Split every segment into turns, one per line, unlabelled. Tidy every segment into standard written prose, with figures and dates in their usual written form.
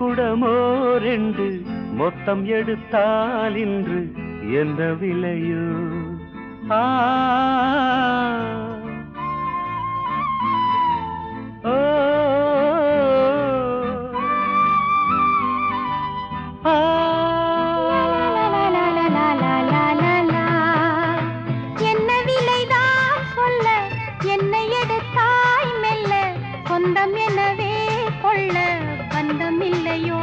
வெள்ளிக்குடமோ ரெண்டு மொத்தம் எடுத்தால் இன்று என்ன விலையோ? ஆ ஓ ஆ
என்ன விலைதான் சொல்ல என்னை எடுத்தாய் மெல்ல சொந்தம் எனவே கொள்ள பந்தம் இல்லையோ?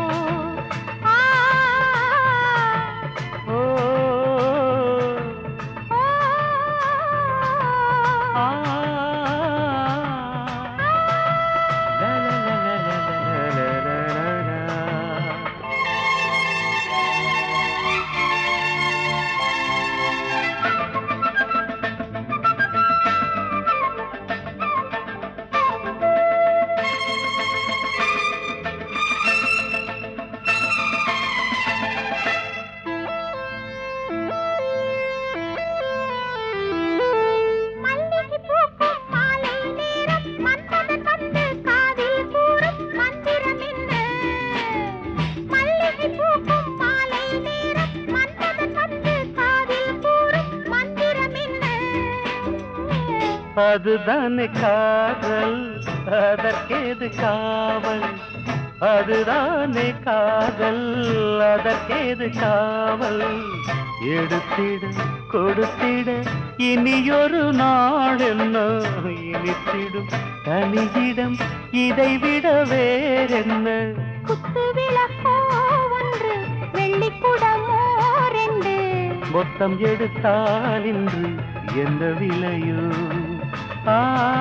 அதுதானே காதல், அதற்கேது காவல்? அதுதானே காதல், அதற்கேது காவல்? எடுத்திட கொடுத்திட இனியொரு நாள் என்ன இனித்திடும் தனியிடம் இதைவிட வேறென்ன?
குத்து விளக்கோ ஒன்று வெள்ளிக்குடமோ ரெண்டு
மொத்தம் எடுத்தால் இன்று என்ன விலையோ? ஆ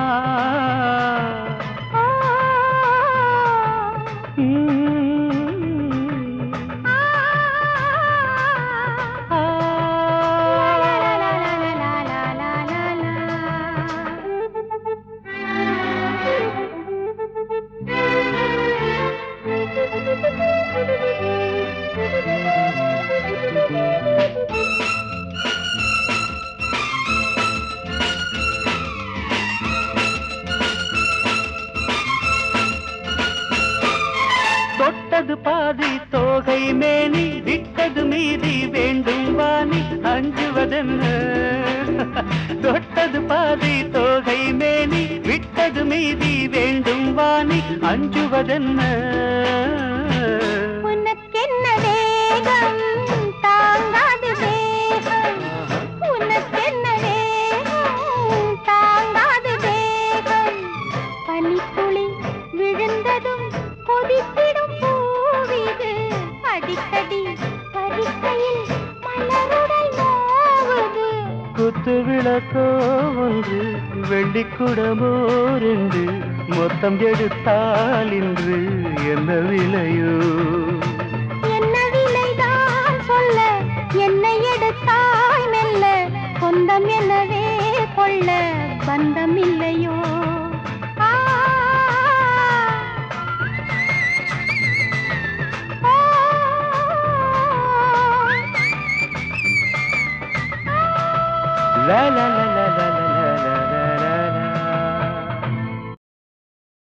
தொட்டது பாதி தோகை மேனி விட்டது மீதி வேண்டும் வாணி அஞ்சுவதென்ன? தொட்டது பாதி தோகை மேனி விட்டது மீதி வேண்டும் வாணி அஞ்சுவதென்ன?
உனக்கென்ன வேகம் தாங்காது தேகம், உனக்கென்ன வேகம் தாங்காது தேகம். பனித்துளி விழுந்ததும் கொதித்திடும் பூவிது அடிக்கடி பறிக்கையில் மலருடல் நோவுது.
குத்து விளக்கோ ஒன்று வெள்ளிக்குடமோ ரெண்டு மொத்தம் எடுத்தால் இன்று என்ன விலையோ?
என்ன விலைதான் சொல்ல என்னை எடுத்தாய் மெல்ல சொந்தம் எனவே கொள்ள பந்தம் இல்லையோ?
La la la la la la la la la